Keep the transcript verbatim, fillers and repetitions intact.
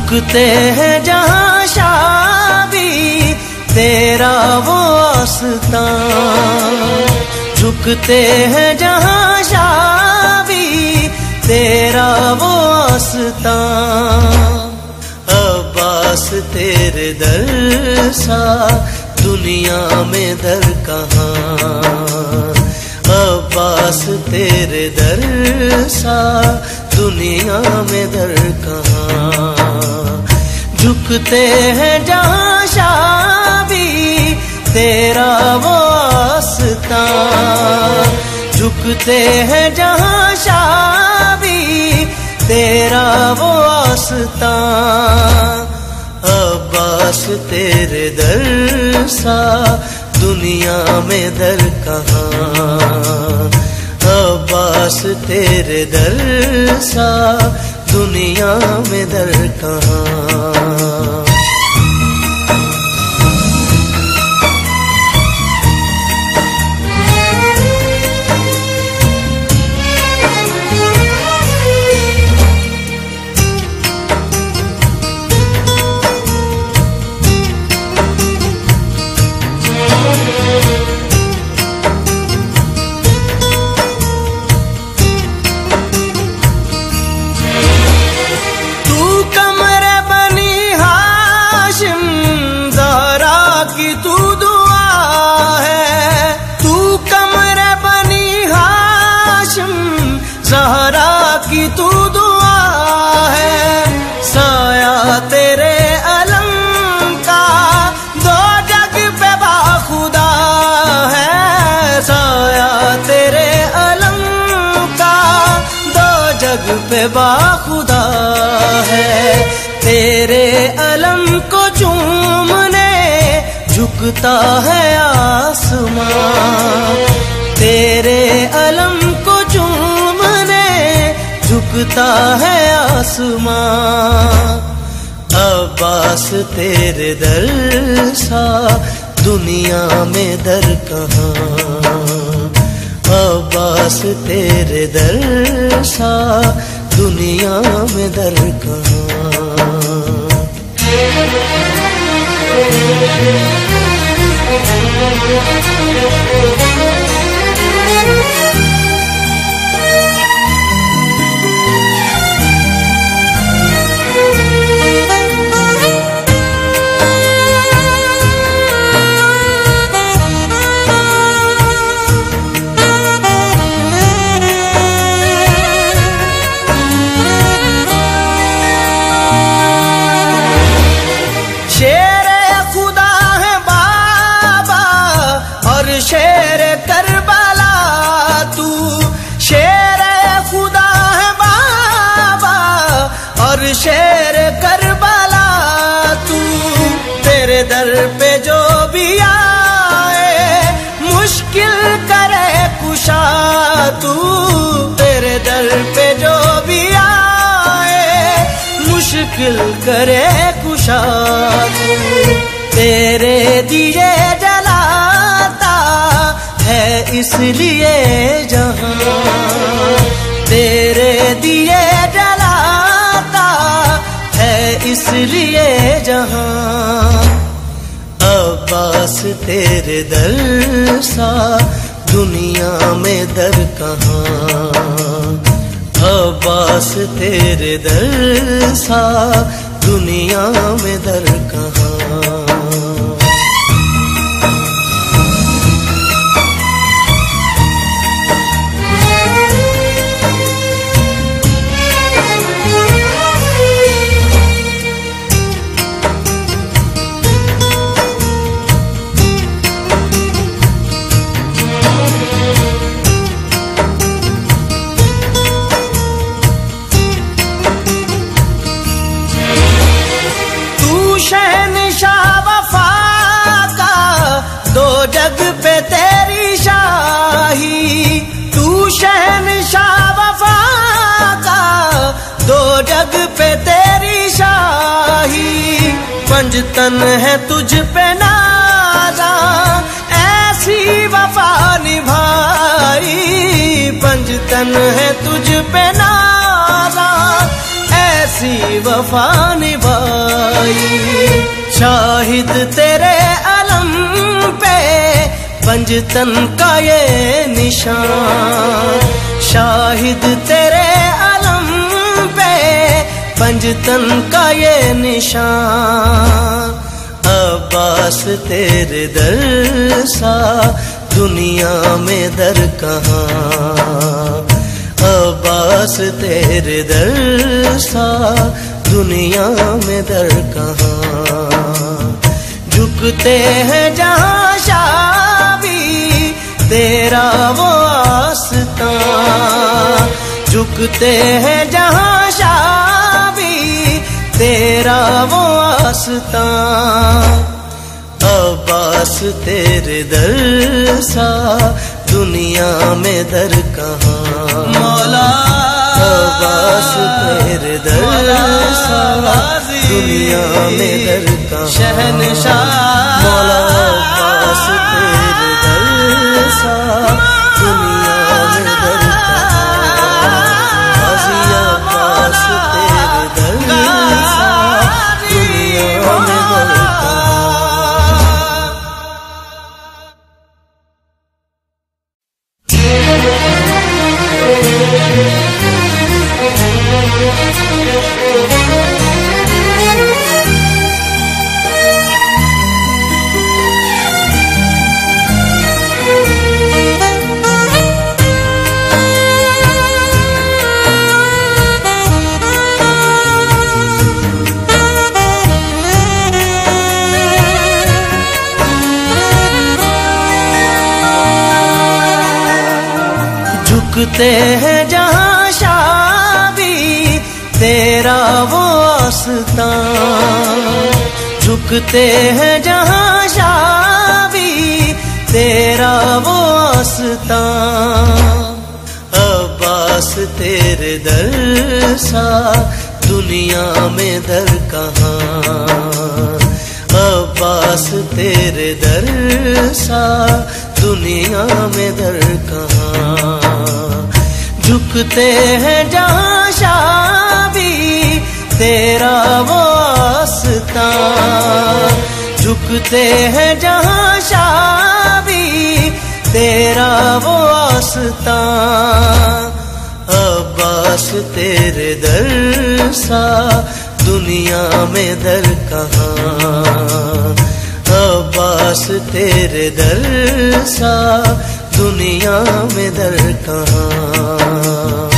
झुकते हैं जहां शाबी तेरा वो आस्तां, झुकते हैं जहां शाबी तेरा वो आस्तां। अब्बास तेरे दर सा दुनिया में दर कहाँ, अब्बास तेरे दर सा दुनिया में दर कहाँ। झुकते हैं जहां शाबी तेरा वो आस्तां, झुकते हैं जहां शाबी तेरा वो आस्तां। अब्बास तेरे दर सा दुनिया में दर कहाँ, अब्बास तेरे दर सा दुनिया में दर कहाँ। ज़हरा की तू दुआ है, साया तेरे अलम का दो जग पे बाखुदा है, साया तेरे अलम का दो जग पे बाखुदा है। तेरे अलम को चूमने झुकता है आसमां, तेरे अलम को चूमने झुकता है आसमां। अब्बास तेरे दर सा दुनिया में दर कहाँ, अब्बास तेरे दर सा दुनिया में दर कहाँ। शेर करबला तू, शेर खुदा है बाबा और शेर करबला तू। तेरे दर पे जो भी आए मुश्किल करे कुशा तू, तेरे दर पे जो भी आए मुश्किल करे कुशा तू। तेरे दिए जलाता है इसलिए जहां, तेरे दिए जलाता है इसलिए जहां। अब्बास तेरे दर सा दुनिया में दर कहाँ, अब्बास तेरे दर सा दुनिया में दर कहाँ। शहनशाह वफा का दो जग पे तेरी शाही, तू शहनशाह वफा का दो जग पे तेरी शाही। पंजतन है तुझ पे नाज़ा ऐसी वफा निभाई, पंजतन है तुझ पे नाज़ा ऐसी वफा निभाई। शाहिद तेरे अलम पे पंजतन का ये निशान, शाहिद तेरे अलम पे पंजतन का ये निशान। अब्बास तेरे दर सा दुनिया में दर कहाँ, अब्बास तेरे दर सा दुनिया में दर कहाँ। झुकते हैं जहाँ शाबी तेरा वो आस्तां, झुकते हैं जहाँ शाबी तेरा वो आस्तां। अब्बास तेरे दर सा दुनिया में दर कहाँ, मौला अब्बास तेरे दर सा दुनिया में दर कहाँ। शहनशाह मौला अब्बास तेरे दर सा दुनिया में दर कहाँ। गाज़ी अब्बास तेरे दर सा दुनिया में दर कहाँ। झुकते हैं जहाँ शाबी तेरा वो आस्तां, झुकते हैं जहाँ शाबी तेरा वो आस्तां। अब्बास तेरे दर सा दुनिया में दर कहाँ, अब्बास तेरे दर सा दुनिया में दर कहाँ। झुकते हैं जहाँ शाबी तेरा वो आस्तां, झुकते हैं जहाँ शाबी तेरा वो आस्तां। अब्बास तेरे दर सा दुनिया में दर कहाँ, अब्बास तेरे दर सा दुनिया में दर कहाँ।